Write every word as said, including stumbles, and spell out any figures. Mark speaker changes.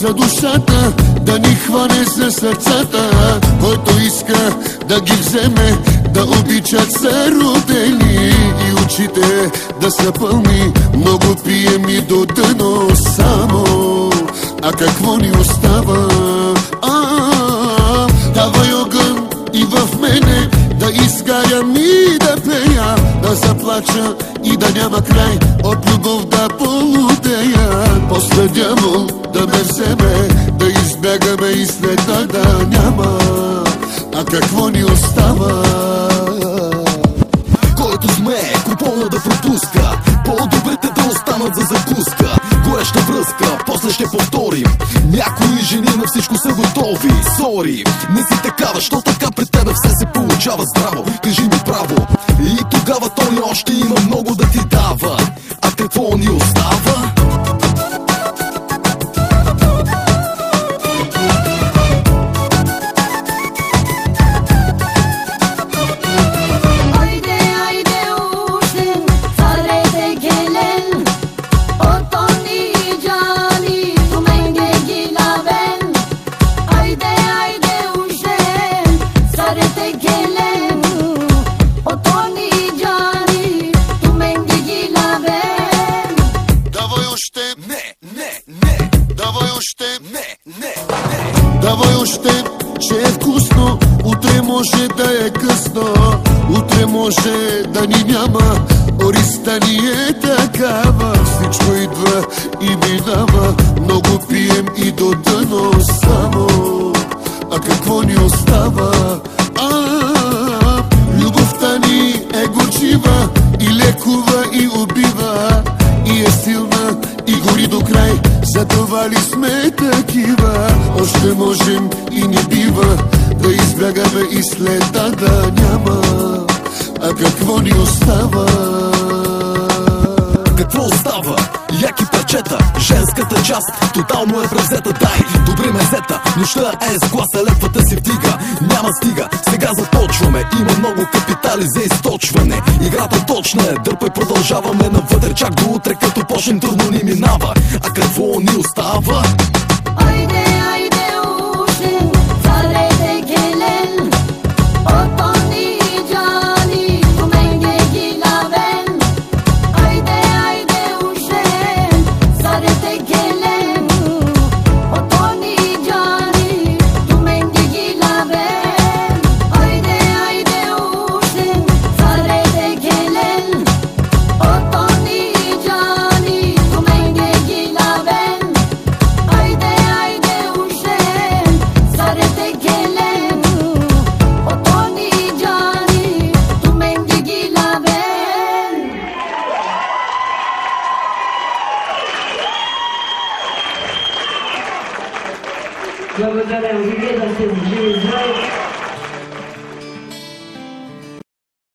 Speaker 1: за душата, да ни хване за сърцата. Който иска да ги вземе, да обичат са родени. И очите да са пълни, много пием и до дъно само. А какво ни остава? А, давай огън и в мене, да изгарям и да пея, да заплача и да няма край, от любов да полудея. После дявол да ме вземе, да избягаме и следа да няма. А какво ни остава?
Speaker 2: Който смее купона да пропуска, по-добре те да останат за закуска. Гореща връзка, после ще повторим. Някои жени на всичко са готови. Сори, не си такава, що така пред тебе все се получава здраво. Кажи ми право. И тогава той още има много да ти дава. А какво ни остава?
Speaker 1: Давай още, че е вкусно, утре може да е късно, утре може да ни няма, ориста ни е такава. Всичко идва и минава, много пием и до дъно само. А какво ни остава? А, любовта ни е горчива и лекува и убива, и е силна и гори до край. Затова ли сме такива? Още можем и не бива да избягаме и следа да няма. А какво ни остава?
Speaker 2: Какво остава? Яки парчета, женската част тотално е превзета. Дай, добри мезета, нощта е с гласа, летвата си вдига. Няма стига, сега започваме. Има много капитали за източване. Играта точна е, дърпай, продължаваме навътре чак до утре, като почнем трудно ни минава. А какво ни остава?